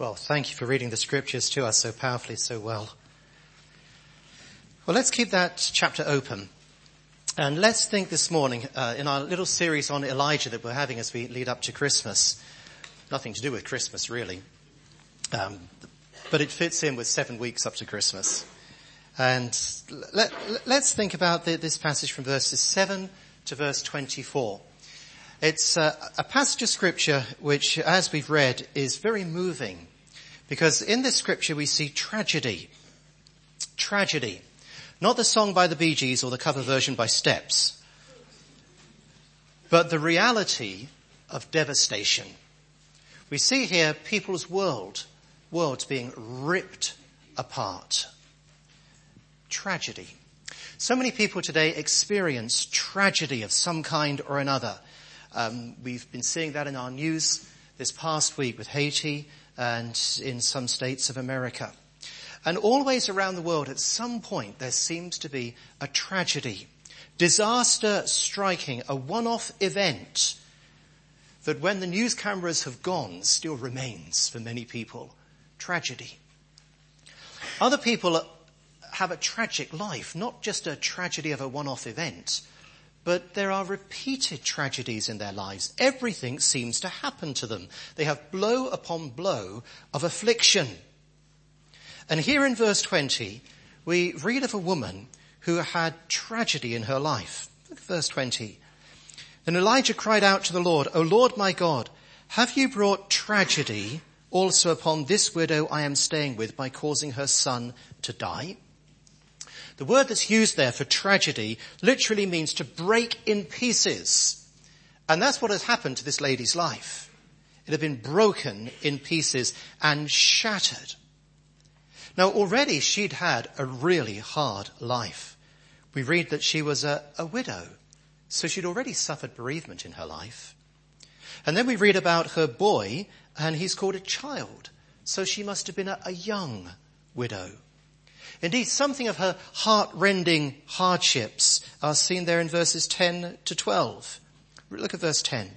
Well, thank you for reading the scriptures to us so powerfully, so well. Well, let's keep that chapter open. And let's think this morning in our little series on Elijah that we're having as we lead up to Christmas. Nothing to do with Christmas, really. But it fits in with 7 weeks up to Christmas. And let's think about this passage from verses 7 to verse 24. It's a passage of scripture which, as we've read, is very moving. Because in this scripture we see tragedy. Tragedy. Not the song by the Bee Gees or the cover version by Steps. But the reality of devastation. We see here people's worlds being ripped apart. Tragedy. So many people today experience tragedy of some kind or another. We've been seeing that in our news this past week with Haiti and in some states of America. And always around the world, at some point, there seems to be a tragedy. Disaster striking, a one-off event that when the news cameras have gone still remains for many people. Tragedy. Other people have a tragic life, not just a tragedy of a one-off event, but there are repeated tragedies in their lives. Everything seems to happen to them. They have blow upon blow of affliction. And here in verse 20, we read of a woman who had tragedy in her life. Look at verse 20. Then Elijah cried out to the Lord, "O Lord my God, have you brought tragedy also upon this widow I am staying with by causing her son to die?" The word that's used there for tragedy literally means to break in pieces. And that's what has happened to this lady's life. It had been broken in pieces and shattered. Now already she'd had a really hard life. We read that she was a widow. So she'd already suffered bereavement in her life. And then we read about her boy, and he's called a child. So she must have been a young widow. Indeed, something of her heart-rending hardships are seen there in verses 10 to 12. Look at verse 10.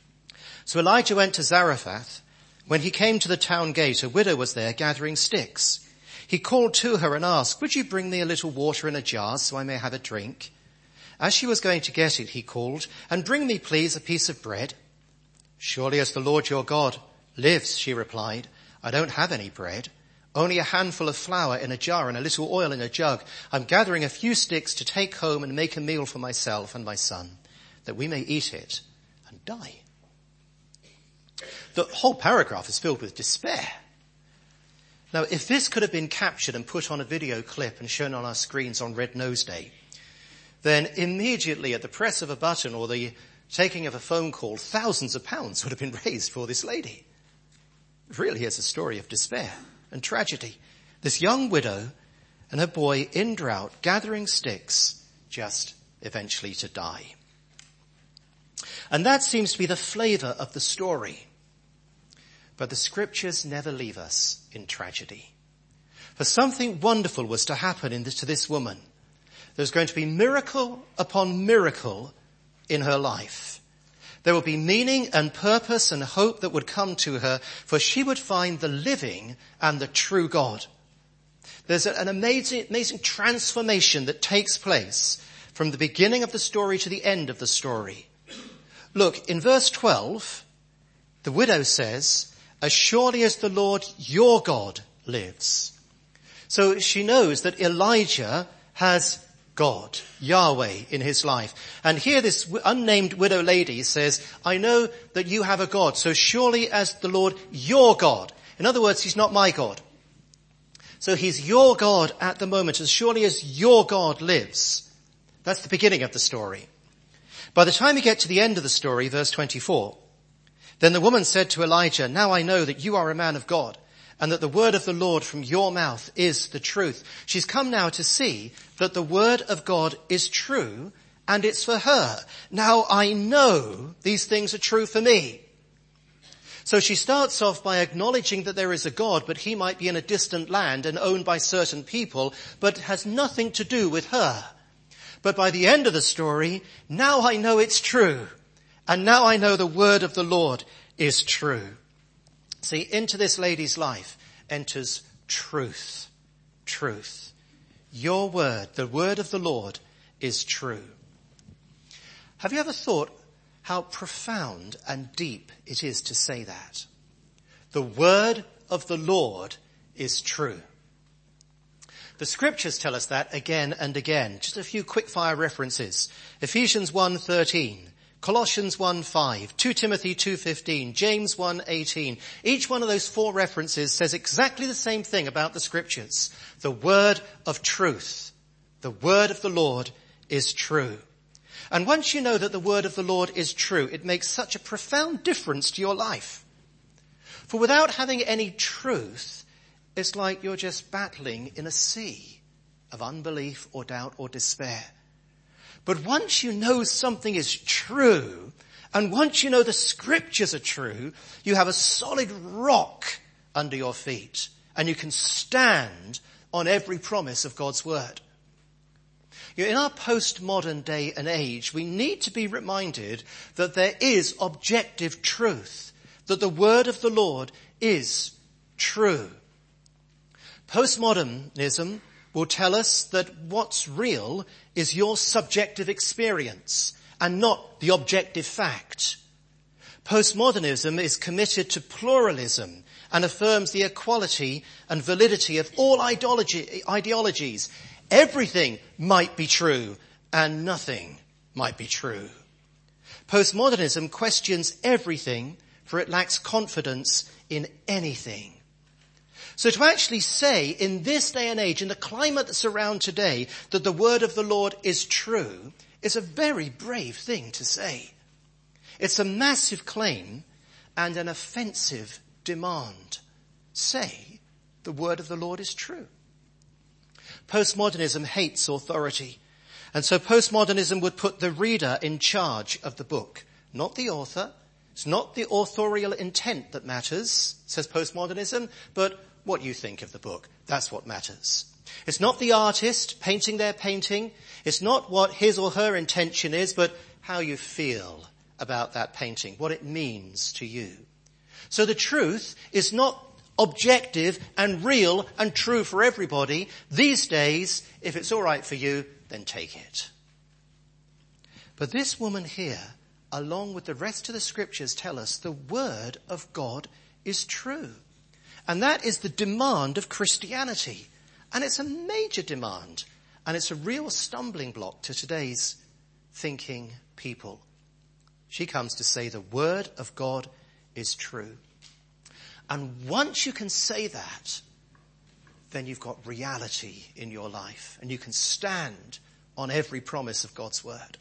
So Elijah went to Zarephath. When he came to the town gate, a widow was there gathering sticks. He called to her and asked, "Would you bring me a little water in a jar so I may have a drink?" As she was going to get it, he called, "And bring me, please, a piece of bread." "Surely as the Lord your God lives," she replied, "I don't have any bread. Only a handful of flour in a jar and a little oil in a jug. I'm gathering a few sticks to take home and make a meal for myself and my son, that we may eat it and die." The whole paragraph is filled with despair. Now, if this could have been captured and put on a video clip and shown on our screens on Red Nose Day, then immediately at the press of a button or the taking of a phone call, thousands of pounds would have been raised for this lady. It really is a story of despair and tragedy. This young widow and her boy in drought, gathering sticks, just eventually to die. And that seems to be the flavor of the story. But the scriptures never leave us in tragedy. For something wonderful was to happen to this woman. There's going to be miracle upon miracle in her life. There will be meaning and purpose and hope that would come to her, for she would find the living and the true God. There's an amazing transformation that takes place from the beginning of the story to the end of the story. Look, in verse 12, the widow says, "As surely as the Lord your God lives." So she knows that Elijah has God, Yahweh, in his life. And here this unnamed widow lady says, "I know that you have a God, so surely as the Lord your God." In other words, he's not my God. So he's your God at the moment, as surely as your God lives. That's the beginning of the story. By the time we get to the end of the story, verse 24, then the woman said to Elijah, "Now I know that you are a man of God, and that the word of the Lord from your mouth is the truth." She's come now to see that the word of God is true, and it's for her. Now I know these things are true for me. So she starts off by acknowledging that there is a God, but he might be in a distant land and owned by certain people, but has nothing to do with her. But by the end of the story, now I know it's true. And now I know the word of the Lord is true. See, into this lady's life enters truth. Truth. Your word, the word of the Lord, is true. Have you ever thought how profound and deep it is to say that? The word of the Lord is true. The scriptures tell us that again and again. Just a few quick-fire references. Ephesians 1:13, Colossians 1:5, 2 Timothy 2:15, James 1:18. Each one of those 4 references says exactly the same thing about the scriptures. The word of truth. The word of the Lord is true. And once you know that the word of the Lord is true, it makes such a profound difference to your life. For without having any truth, it's like you're just battling in a sea of unbelief or doubt or despair. But once you know something is true, and once you know the scriptures are true, you have a solid rock under your feet, and you can stand on every promise of God's word. In our postmodern day and age, we need to be reminded that there is objective truth, that the word of the Lord is true. Postmodernism will tell us that what's real is your subjective experience and not the objective fact. Postmodernism is committed to pluralism and affirms the equality and validity of all ideologies. Everything might be true and nothing might be true. Postmodernism questions everything, for it lacks confidence in anything. So to actually say in this day and age, in the climate that's around today, that the word of the Lord is true is a very brave thing to say. It's a massive claim and an offensive demand. Say the word of the Lord is true. Postmodernism hates authority. And so postmodernism would put the reader in charge of the book, not the author. It's not the authorial intent that matters, says postmodernism, but what you think of the book. That's what matters. It's not the artist painting their painting. It's not what his or her intention is, but how you feel about that painting, what it means to you. So the truth is not objective and real and true for everybody. These days, if it's all right for you, then take it. But this woman here, along with the rest of the scriptures, tell us the word of God is true. And that is the demand of Christianity. And it's a major demand. And it's a real stumbling block to today's thinking people. She comes to say the word of God is true. And once you can say that, then you've got reality in your life. And you can stand on every promise of God's word.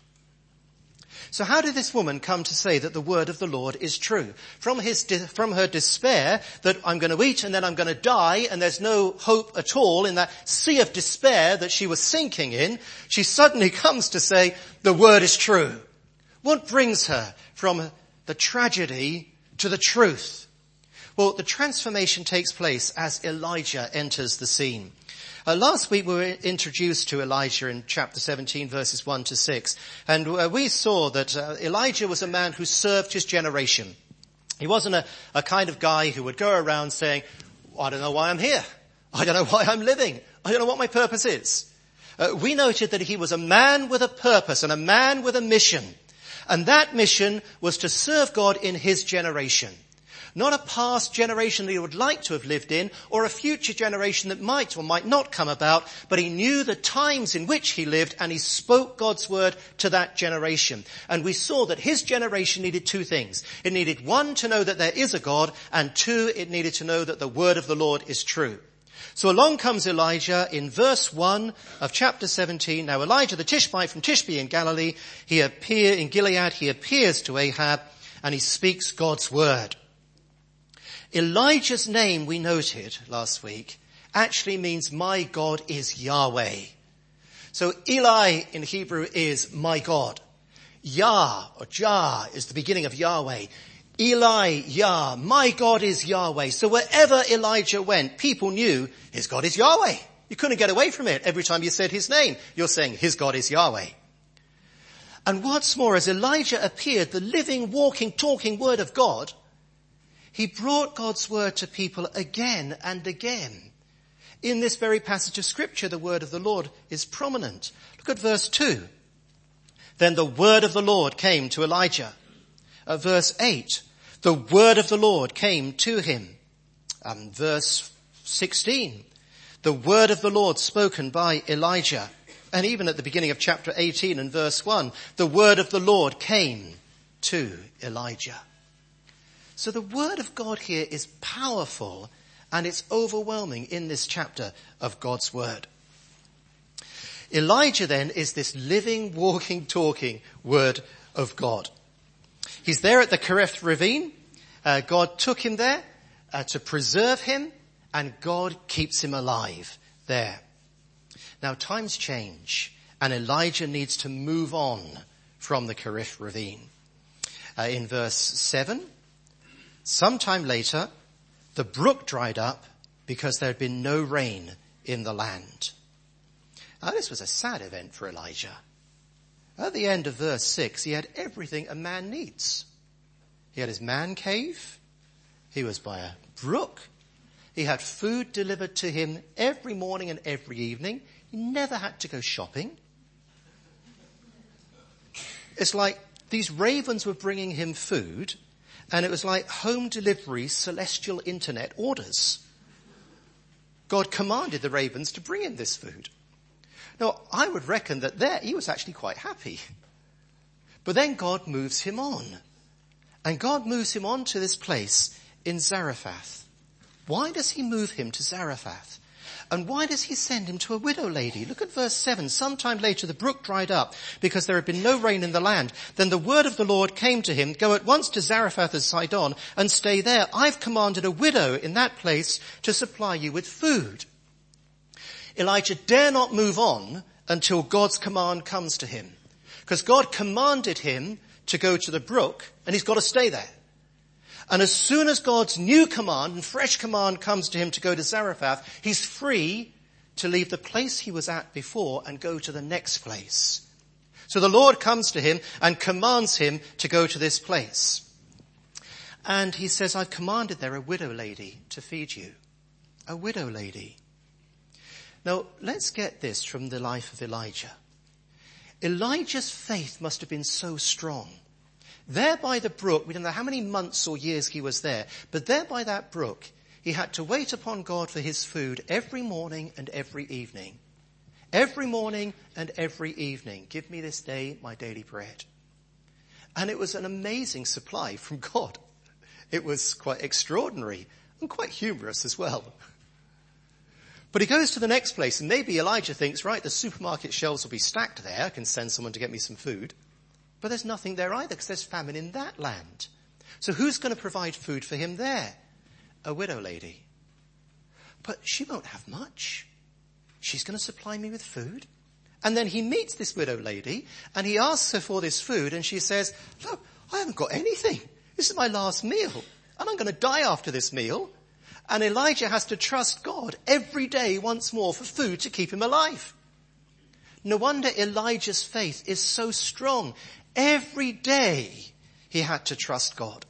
So how did this woman come to say that the word of the Lord is true? From her despair that I'm going to eat and then I'm going to die and there's no hope at all, in that sea of despair that she was sinking in, she suddenly comes to say the word is true. What brings her from the tragedy to the truth? Well, the transformation takes place as Elijah enters the scene. Last week we were introduced to Elijah in chapter 17 verses 1 to 6. And we saw that Elijah was a man who served his generation. He wasn't a kind of guy who would go around saying, I don't know why I'm here. I don't know why I'm living. I don't know what my purpose is. We noted that he was a man with a purpose and a man with a mission. And that mission was to serve God in his generation. Not a past generation that he would like to have lived in, or a future generation that might or might not come about, but he knew the times in which he lived and he spoke God's word to that generation. And we saw that his generation needed 2 things. It needed 1, to know that there is a God, and 2, it needed to know that the word of the Lord is true. So along comes Elijah in verse 1 of chapter 17. Now Elijah the Tishbite from Tishbe in Galilee, in Gilead, he appears to Ahab and he speaks God's word. Elijah's name, we noted last week, actually means my God is Yahweh. So Eli in Hebrew is my God. Yah or Jah is the beginning of Yahweh. Eli, Yah, my God is Yahweh. So wherever Elijah went, people knew his God is Yahweh. You couldn't get away from it. Every time you said his name, you're saying his God is Yahweh. And what's more, as Elijah appeared, the living, walking, talking word of God, He brought God's word to people again and again. In this very passage of scripture, the word of the Lord is prominent. Look at verse 2. Then the word of the Lord came to Elijah. Verse 8. The word of the Lord came to him. Verse 16. The word of the Lord spoken by Elijah. And even at the beginning of chapter 18 and verse 1, the word of the Lord came to Elijah. So the word of God here is powerful and it's overwhelming in this chapter of God's word. Elijah then is this living, walking, talking word of God. He's there at the Kerith ravine. God took him there to preserve him, and God keeps him alive there. Now times change, and Elijah needs to move on from the Kerith ravine. In verse 7, sometime later, the brook dried up because there had been no rain in the land. Now this was a sad event for Elijah. At the end of verse 6, he had everything a man needs. He had his man cave. He was by a brook. He had food delivered to him every morning and every evening. He never had to go shopping. It's like these ravens were bringing him food, and it was like home delivery celestial internet orders. God commanded the ravens to bring him this food. Now, I would reckon that there he was actually quite happy. But then God moves him on. And God moves him on to this place in Zarephath. Why does he move him to Zarephath? And why does he send him to a widow lady? Look at verse 7. Sometime later the brook dried up because there had been no rain in the land. Then the word of the Lord came to him, go at once to Zarephath of Sidon and stay there. I've commanded a widow in that place to supply you with food. Elijah dare not move on until God's command comes to him. Because God commanded him to go to the brook, and he's got to stay there. And as soon as God's new command and fresh command comes to him to go to Zarephath, he's free to leave the place he was at before and go to the next place. So the Lord comes to him and commands him to go to this place. And he says, I've commanded there a widow lady to feed you. A widow lady. Now, let's get this from the life of Elijah. Elijah's faith must have been so strong. There by the brook, we don't know how many months or years he was there, but there by that brook, he had to wait upon God for his food every morning and every evening. Every morning and every evening. Give me this day my daily bread. And it was an amazing supply from God. It was quite extraordinary and quite humorous as well. But he goes to the next place, and maybe Elijah thinks, right, the supermarket shelves will be stacked there. I can send someone to get me some food. But there's nothing there either because there's famine in that land. So who's going to provide food for him there? A widow lady. But she won't have much. She's going to supply me with food. And then he meets this widow lady and he asks her for this food and she says, look, I haven't got anything. This is my last meal and I'm going to die after this meal. And Elijah has to trust God every day once more for food to keep him alive. No wonder Elijah's faith is so strong. Every day he had to trust God.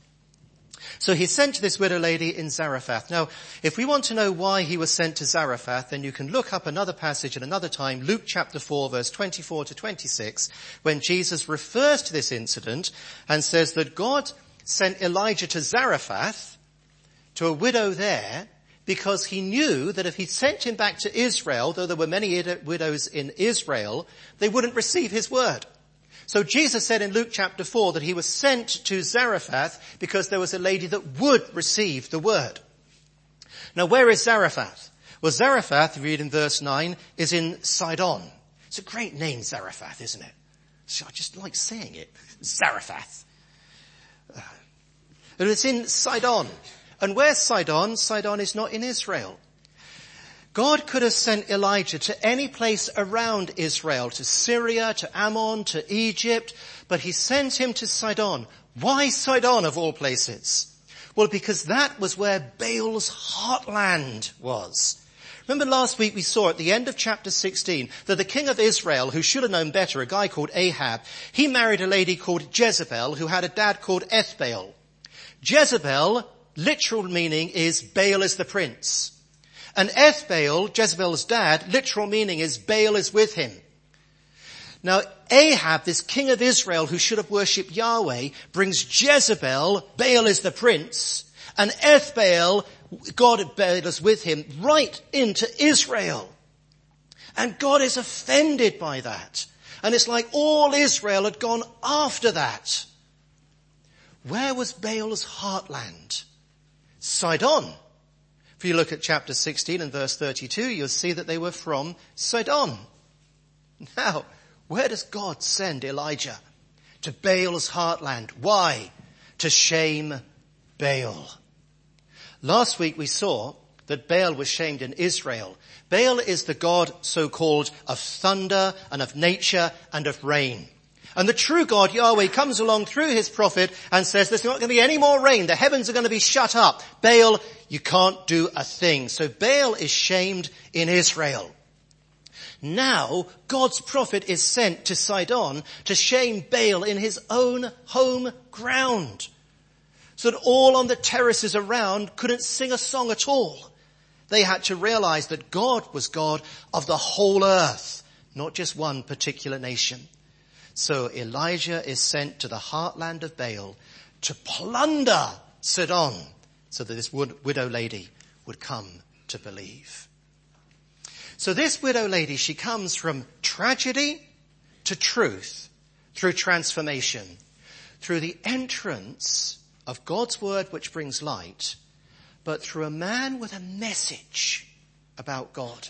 So he's sent to this widow lady in Zarephath. Now, if we want to know why he was sent to Zarephath, then you can look up another passage at another time, Luke chapter 4, verse 24 to 26, when Jesus refers to this incident and says that God sent Elijah to Zarephath, to a widow there, because he knew that if he sent him back to Israel, though there were many widows in Israel, they wouldn't receive his word. So Jesus said in Luke chapter 4 that he was sent to Zarephath because there was a lady that would receive the word. Now where is Zarephath? Well, Zarephath, read in verse 9, is in Sidon. It's a great name, Zarephath, isn't it? So I just like saying it. Zarephath. And it's in Sidon. And where's Sidon? Sidon is not in Israel. God could have sent Elijah to any place around Israel, to Syria, to Ammon, to Egypt, but he sent him to Sidon. Why Sidon of all places? Well, because that was where Baal's heartland was. Remember last week we saw at the end of chapter 16 that the king of Israel, who should have known better, a guy called Ahab, he married a lady called Jezebel who had a dad called Ethbaal. Jezebel literal meaning is Baal is the prince. And Ethbaal, Jezebel's dad, literal meaning is Baal is with him. Now Ahab, this king of Israel who should have worshipped Yahweh, brings Jezebel, Baal is the prince, and Ethbaal, God Baal is with him, right into Israel. And God is offended by that. And it's like all Israel had gone after that. Where was Baal's heartland? Sidon. If you look at chapter 16 and verse 32, you'll see that they were from Sidon. Now, where does God send Elijah? To Baal's heartland. Why? To shame Baal. Last week we saw that Baal was shamed in Israel. Baal is the god, so-called, of thunder and of nature and of rain. And the true God, Yahweh, comes along through his prophet and says, there's not going to be any more rain. The heavens are going to be shut up. Baal, you can't do a thing. So Baal is shamed in Israel. Now, God's prophet is sent to Sidon to shame Baal in his own home ground. So that all on the terraces around couldn't sing a song at all. They had to realize that God was God of the whole earth, not just one particular nation. So Elijah is sent to the heartland of Baal to plunder Sidon so that this widow lady would come to believe. So this widow lady, she comes from tragedy to truth through transformation, through the entrance of God's word which brings light, but through a man with a message about God.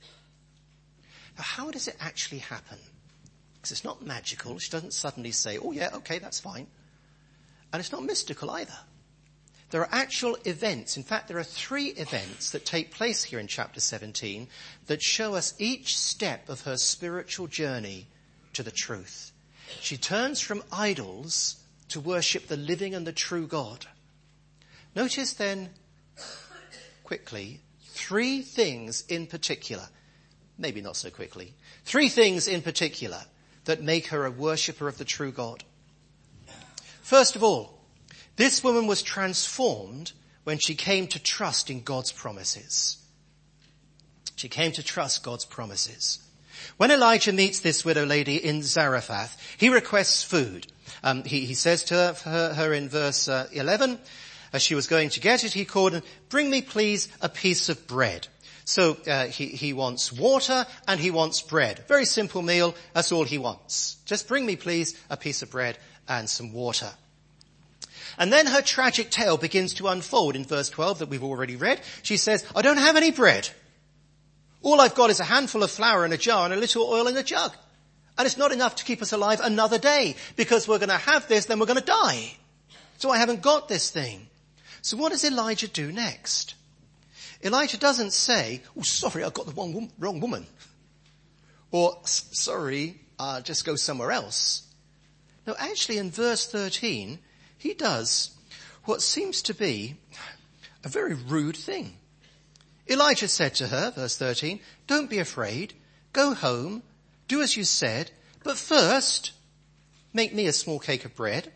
Now, how does it actually happen? Because it's not magical. She doesn't suddenly say, oh yeah, okay, that's fine. And it's not mystical either. There are actual events. In fact, there are 3 events that take place here in chapter 17 that show us each step of her spiritual journey to the truth. She turns from idols to worship the living and the true God. Notice then, quickly, 3 things in particular, maybe not so quickly, 3 things in particular that make her a worshipper of the true God. First of all, this woman was transformed when she came to trust in God's promises. She came to trust God's promises. When Elijah meets this widow lady in Zarephath, he requests food. He says to her in verse 11, as she was going to get it, he called, bring me please a piece of bread. So he wants water and he wants bread. Very simple meal, that's all he wants. Just bring me please a piece of bread and some water. And then her tragic tale begins to unfold in verse 12 that we've already read. She says, I don't have any bread. All I've got is a handful of flour in a jar and a little oil in a jug. And it's not enough to keep us alive another day because we're going to have this, then we're going to die. So I haven't got this thing. So what does Elijah do next? Elijah doesn't say, oh, sorry, I got the wrong woman. Or, sorry, just go somewhere else. No, actually in verse 13, he does what seems to be a very rude thing. Elijah said to her, verse 13, don't be afraid, go home, do as you said, but first make me a small cake of bread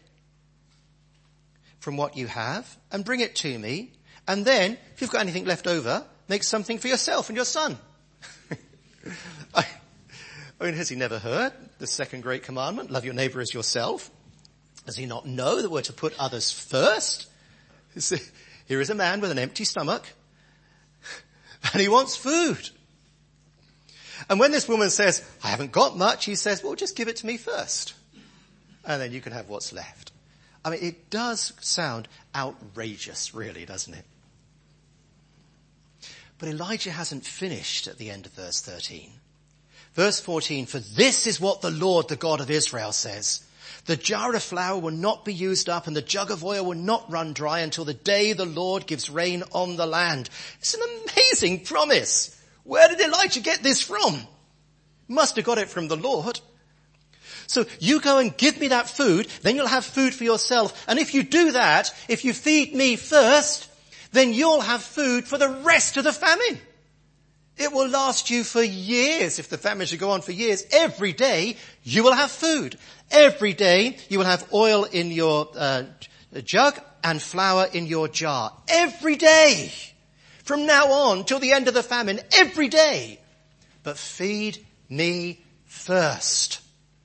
from what you have and bring it to me. And then, if you've got anything left over, make something for yourself and your son. I mean, has he never heard the second great commandment? Love your neighbor as yourself. Does he not know that we're to put others first? Here is a man with an empty stomach and he wants food. And when this woman says, I haven't got much, he says, well, just give it to me first. And then you can have what's left. I mean, it does sound outrageous, really, doesn't it? But Elijah hasn't finished at the end of verse 13. Verse 14, for this is what the Lord, the God of Israel, says. The jar of flour will not be used up and the jug of oil will not run dry until the day the Lord gives rain on the land. It's an amazing promise. Where did Elijah get this from? Must have got it from the Lord. So you go and give me that food, then you'll have food for yourself. And if you do that, if you feed me first, then you'll have food for the rest of the famine. It will last you for years. If the famine should go on for years, every day you will have food. Every day you will have oil in your a jug and flour in your jar every day. From now on till the end of the famine, every day. But feed me first.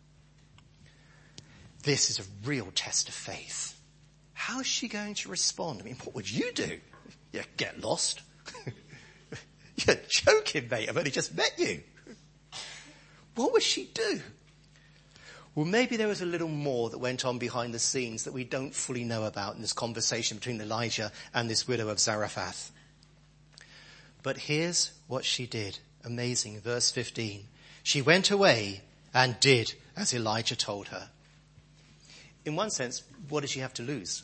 This is a real test of faith. How is she going to respond? I mean, what would you do? You get lost. You're joking, mate. I've only just met you. What would she do? Well, maybe there was a little more that went on behind the scenes that we don't fully know about in this conversation between Elijah and this widow of Zarephath. But here's what she did. Amazing. Verse 15. She went away and did as Elijah told her. In one sense, what did she have to lose?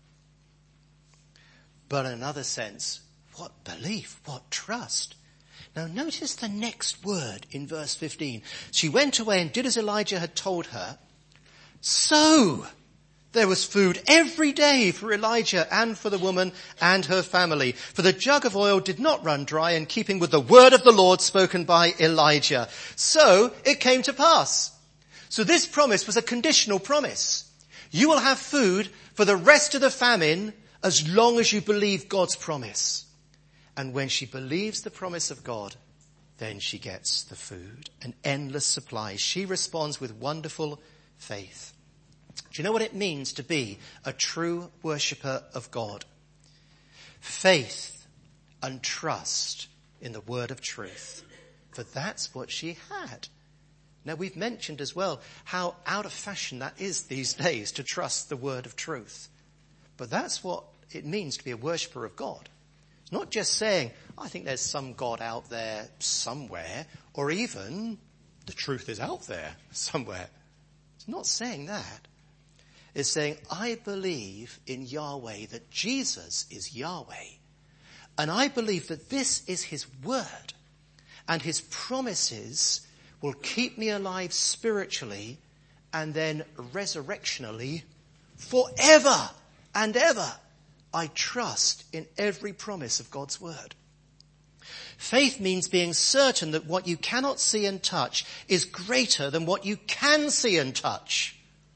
But in another sense, what belief, what trust. Now notice the next word in verse 15. She went away and did as Elijah had told her. So there was food every day for Elijah and for the woman and her family. For the jug of oil did not run dry, in keeping with the word of the Lord spoken by Elijah. So it came to pass. So this promise was a conditional promise. You will have food for the rest of the famine as long as you believe God's promise. And when she believes the promise of God, then she gets the food, an endless supply. She responds with wonderful faith. Do you know what it means to be a true worshipper of God? Faith and trust in the word of truth. For that's what she had. Now we've mentioned as well how out of fashion that is these days to trust the word of truth. But that's what it means to be a worshipper of God. It's not just saying, I think there's some God out there somewhere, or even the truth is out there somewhere. It's not saying that. It's saying, I believe in Yahweh, that Jesus is Yahweh. And I believe that this is his word. And his promises will keep me alive spiritually and then resurrectionally forever and ever. I trust in every promise of God's word. Faith means being certain that what you cannot see and touch is greater than what you can see and touch.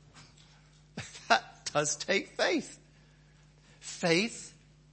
That does take faith. Faith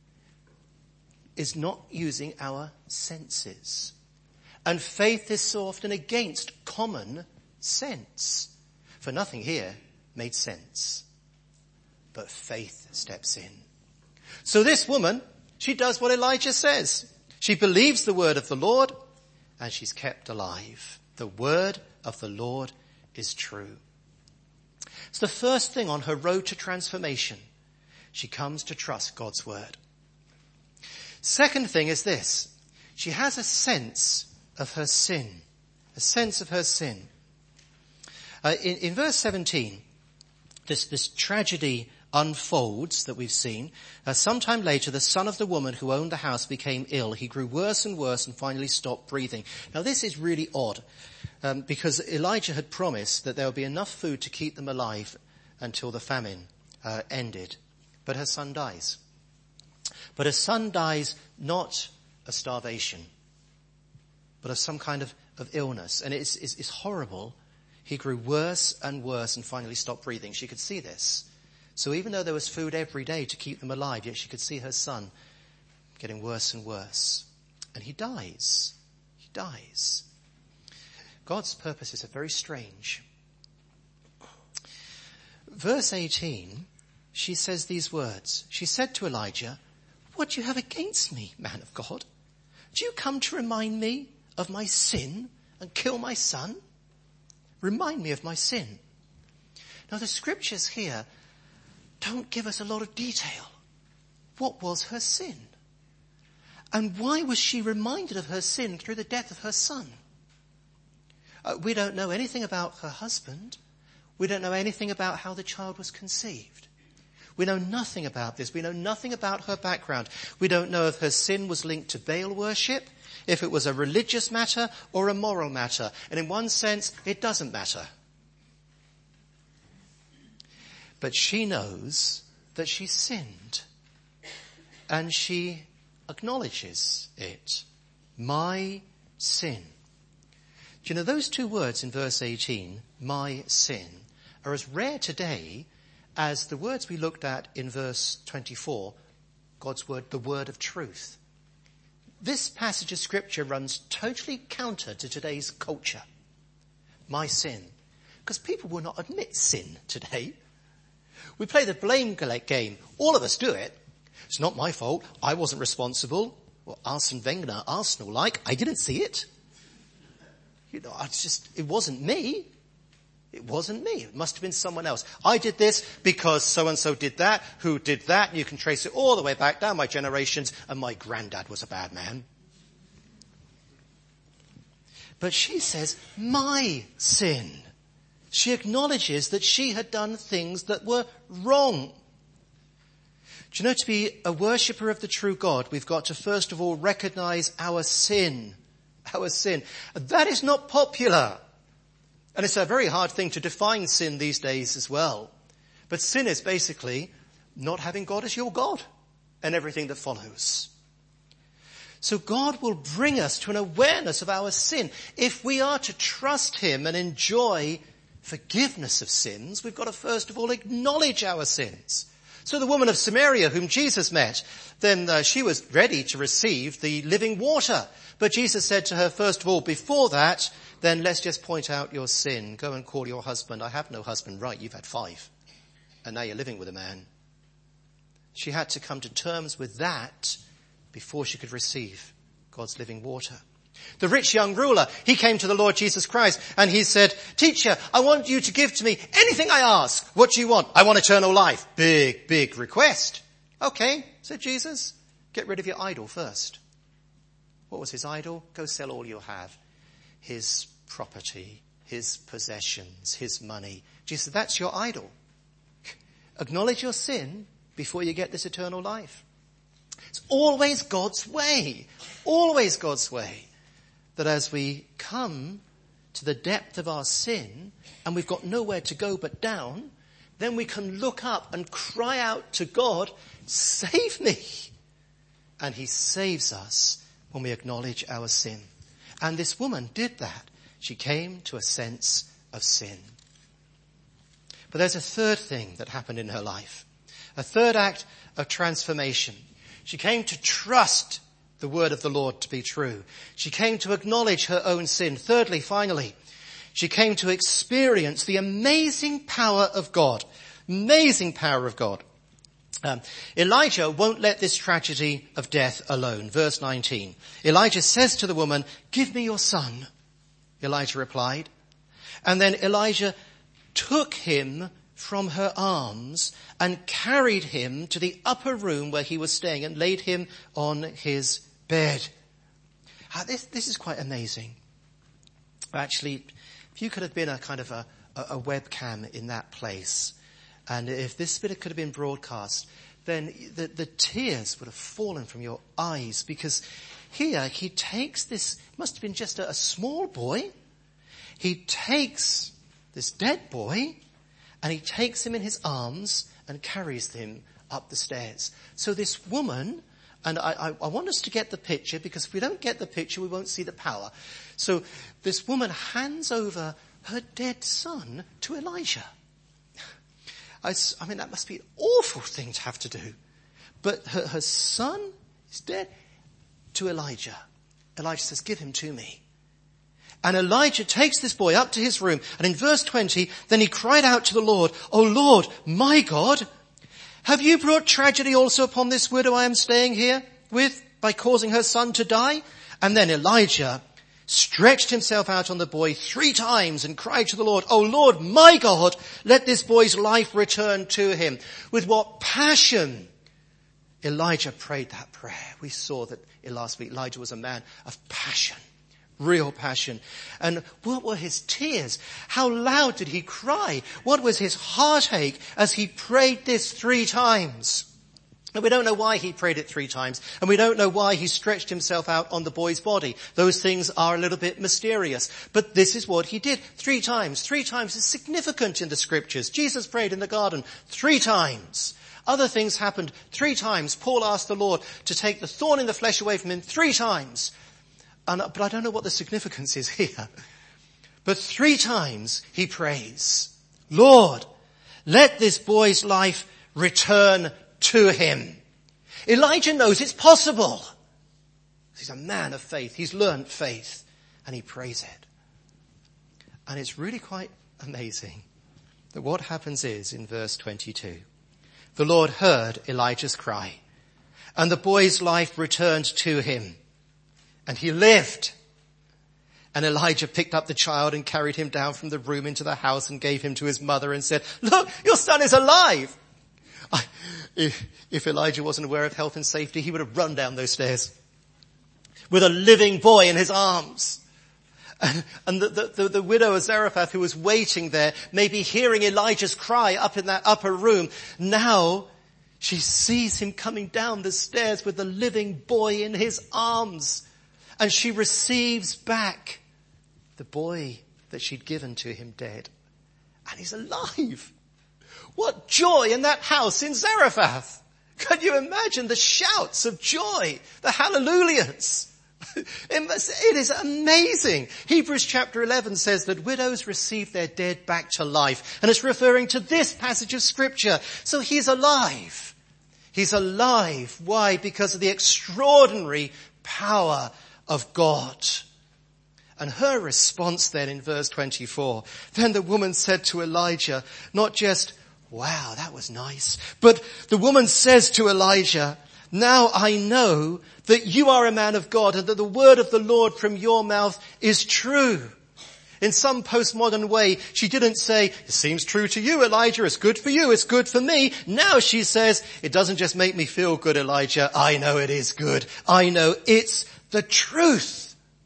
is not using our senses. And faith is so often against common sense. For nothing here made sense. But faith steps in. So this woman, she does what Elijah says. She believes the word of the Lord and she's kept alive. The word of the Lord is true. It's the first thing on her road to transformation. She comes to trust God's word. Second thing is this. She has a sense of her sin. A sense of her sin. In verse 17, this tragedy unfolds that we've seen. Sometime later, the son of the woman who owned the house became ill. He grew worse and worse and finally stopped breathing. Now this is really odd because Elijah had promised that there would be enough food to keep them alive until the famine ended. But her son dies. But her son dies not of starvation, but of some kind of illness. And it's horrible. He grew worse and worse and finally stopped breathing. She could see this. So even though there was food every day to keep them alive, yet she could see her son getting worse and worse. And he dies. He dies. God's purposes are very strange. Verse 18, she says these words. She said to Elijah, "What do you have against me, man of God? Do you come to remind me of my sin and kill my son? Remind me of my sin." Now the scriptures here don't give us a lot of detail. What was her sin? And why was she reminded of her sin through the death of her son? We don't know anything about her husband. We don't know anything about how the child was conceived. We know nothing about this. We know nothing about her background. We don't know if her sin was linked to Baal worship, if it was a religious matter or a moral matter. And in one sense, it doesn't matter. But she knows that she sinned. And she acknowledges it. My sin. Do you know those two words in verse 18, my sin, are as rare today as the words we looked at in verse 24, God's word, the word of truth. This passage of scripture runs totally counter to today's culture. My sin. Because people will not admit sin today. We play the blame game. All of us do it. It's not my fault. I wasn't responsible. Well, Arsene Wenger, Arsenal, I didn't see it. It wasn't me. It wasn't me. It must have been someone else. I did this because so-and-so did that, who did that, and you can trace it all the way back down my generations, and my granddad was a bad man. But she says, my sin. She acknowledges that she had done things that were wrong. Do you know, to be a worshipper of the true God, we've got to first of all recognize our sin. Our sin. That is not popular. And it's a very hard thing to define sin these days as well. But sin is basically not having God as your God and everything that follows. So God will bring us to an awareness of our sin. If we are to trust him and enjoy forgiveness of sins, we've got to first of all acknowledge our sins. So the woman of Samaria whom Jesus met, then she was ready to receive the living water. But Jesus said to her, first of all, before that, then let's just point out your sin. Go and call your husband. I have no husband. Right, you've had 5. And now you're living with a man. She had to come to terms with that before she could receive God's living water. The rich young ruler, he came to the Lord Jesus Christ and he said, Teacher, I want you to give to me anything I ask. What do you want? I want eternal life. Big, big request. Okay, said Jesus, get rid of your idol first. What was his idol? Go sell all you have. His property, his possessions, his money. Jesus said, that's your idol. Acknowledge your sin before you get this eternal life. It's always God's way. Always God's way. That as we come to the depth of our sin and we've got nowhere to go but down, then we can look up and cry out to God, save me. And he saves us when we acknowledge our sin. And this woman did that. She came to a sense of sin. But there's a third thing that happened in her life. A third act of transformation. She came to trust the word of the Lord to be true. She came to acknowledge her own sin. Thirdly, finally, she came to experience the amazing power of God. Amazing power of God. Elijah won't let this tragedy of death alone. Verse 19. Elijah says to the woman, give me your son. Elijah replied. And then Elijah took him from her arms and carried him to the upper room where he was staying and laid him on his bed. This is quite amazing. Actually, if you could have been a kind of a webcam in that place, and if this bit could have been broadcast, then the tears would have fallen from your eyes, because here he takes this, must have been just a small boy. He takes this dead boy and he takes him in his arms and carries him up the stairs. So this woman, and I want us to get the picture, because if we don't get the picture, we won't see the power. So this woman hands over her dead son to Elijah. I mean, that must be an awful thing to have to do. But her son is dead, to Elijah. Elijah says, give him to me. And Elijah takes this boy up to his room. And in verse 20, then he cried out to the Lord, O Lord, my God, have you brought tragedy also upon this widow I am staying here with by causing her son to die? And then Elijah stretched himself out on the boy 3 times and cried to the Lord, O Lord, my God, let this boy's life return to him. With what passion Elijah prayed that prayer. We saw that last week Elijah was a man of passion, real passion. And what were his tears? How loud did he cry? What was his heartache as he prayed this 3 times? And we don't know why he prayed it 3 times. And we don't know why he stretched himself out on the boy's body. Those things are a little bit mysterious. But this is what he did 3 times. 3 times is significant in the scriptures. Jesus prayed in the garden 3 times. Other things happened 3 times. Paul asked the Lord to take the thorn in the flesh away from him 3 times. But I don't know what the significance is here. But 3 times he prays, Lord, let this boy's life return to him. Elijah knows it's possible. He's a man of faith. He's learned faith and he prays it. And it's really quite amazing that what happens is in verse 22, the Lord heard Elijah's cry and the boy's life returned to him and he lived. And Elijah picked up the child and carried him down from the room into the house and gave him to his mother and said, look, your son is alive. If Elijah wasn't aware of health and safety, he would have run down those stairs with a living boy in his arms. And the widow of Zarephath who was waiting there, maybe hearing Elijah's cry up in that upper room, now she sees him coming down the stairs with the living boy in his arms. And she receives back the boy that she'd given to him dead. And he's alive. What joy in that house in Zarephath. Can you imagine the shouts of joy, the hallelujahs? It is amazing. Hebrews chapter 11 says that widows receive their dead back to life. And it's referring to this passage of scripture. So he's alive. He's alive. Why? Because of the extraordinary power of God. And her response then in verse 24, then the woman said to Elijah, not just, wow, that was nice, but the woman says to Elijah, now I know that you are a man of God and that the word of the Lord from your mouth is true. In some postmodern way, she didn't say, it seems true to you, Elijah, it's good for you, it's good for me. Now she says, it doesn't just make me feel good, Elijah, I know it is good. I know it's the truth.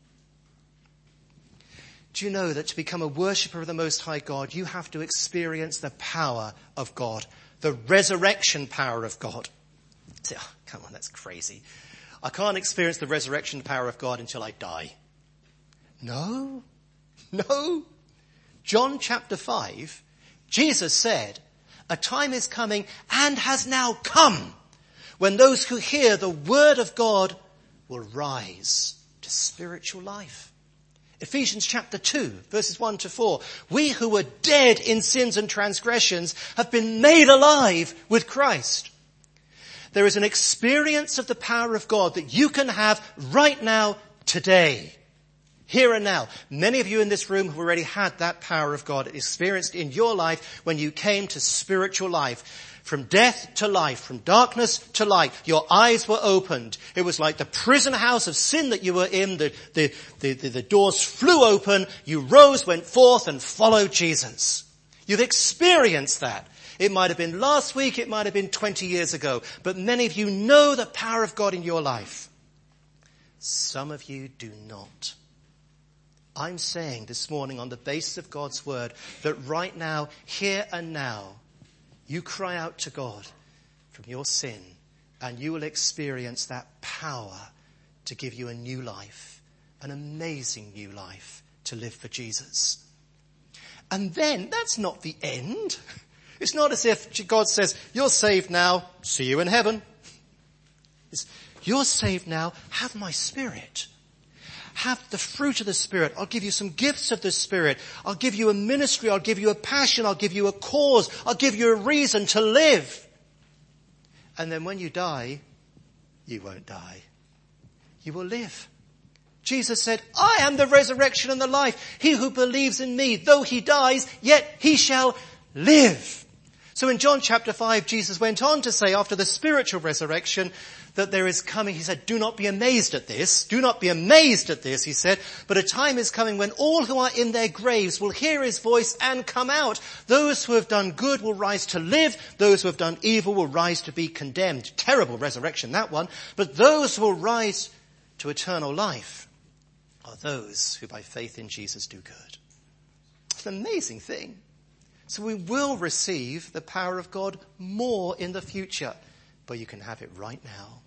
Do you know that to become a worshipper of the Most High God, you have to experience the power of God, the resurrection power of God? You say, oh, come on, that's crazy. I can't experience the resurrection power of God until I die. No. John chapter 5, Jesus said, a time is coming and has now come when those who hear the word of God will rise to spiritual life. Ephesians chapter 2, verses 1 to 4. We who were dead in sins and transgressions have been made alive with Christ. There is an experience of the power of God that you can have right now, today. Here and now. Many of you in this room have already had that power of God experienced in your life when you came to spiritual life. From death to life, from darkness to light, your eyes were opened. It was like the prison house of sin that you were in. The doors flew open. You rose, went forth and followed Jesus. You've experienced that. It might have been last week. It might have been 20 years ago. But many of you know the power of God in your life. Some of you do not. I'm saying this morning on the basis of God's word that right now, here and now, you cry out to God from your sin and you will experience that power to give you a new life, an amazing new life to live for Jesus. And then that's not the end. It's not as if God says, you're saved now, see you in heaven. It's, you're saved now, have my Spirit. Have the fruit of the Spirit. I'll give you some gifts of the Spirit. I'll give you a ministry. I'll give you a passion. I'll give you a cause. I'll give you a reason to live. And then when you die, you won't die. You will live. Jesus said, I am the resurrection and the life. He who believes in me, though he dies, yet he shall live. So in John chapter 5, Jesus went on to say after the spiritual resurrection that there is coming, he said, do not be amazed at this. Do not be amazed at this, he said, but a time is coming when all who are in their graves will hear his voice and come out. Those who have done good will rise to live. Those who have done evil will rise to be condemned. Terrible resurrection, that one. But those who will rise to eternal life are those who by faith in Jesus do good. It's an amazing thing. So we will receive the power of God more in the future, but you can have it right now.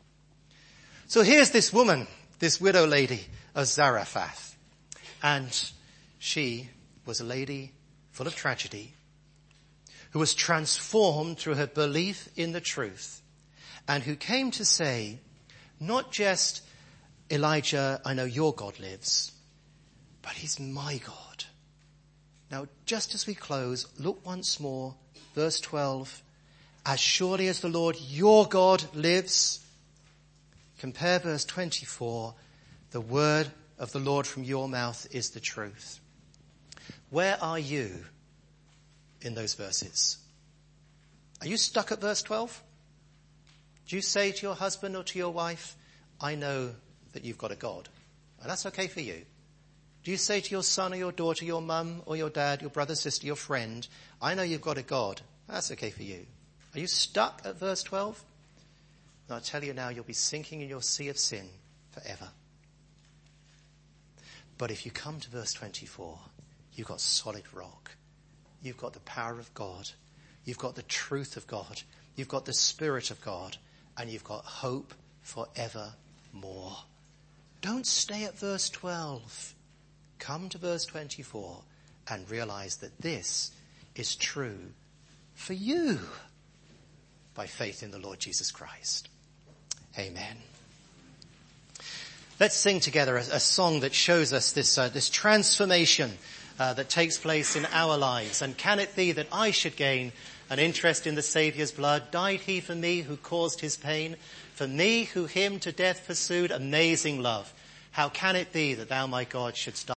So here's this woman, this widow lady of Zarephath. And she was a lady full of tragedy who was transformed through her belief in the truth and who came to say, not just, Elijah, I know your God lives, but he's my God. Now, just as we close, look once more, verse 12. As surely as the Lord your God lives. Compare verse 24. The word of the Lord from your mouth is the truth. Where are you in those verses? Are you stuck at verse 12? Do you say to your husband or to your wife, I know that you've got a God, and that's okay for you? Do you say to your son or your daughter, your mum or your dad, your brother, sister, your friend, I know you've got a God, that's okay for you? Are you stuck at verse 12? And I tell you now, you'll be sinking in your sea of sin forever. But if you come to verse 24, you've got solid rock. You've got the power of God. You've got the truth of God. You've got the Spirit of God. And you've got hope forevermore. Don't stay at verse 12. Come to verse 24 and realize that this is true for you by faith in the Lord Jesus Christ. Amen. Let's sing together a song that shows us this transformation that takes place in our lives. And can it be that I should gain an interest in the Saviour's blood? Died he for me who caused his pain? For me who him to death pursued? Amazing love. How can it be that thou, my God, shouldst die?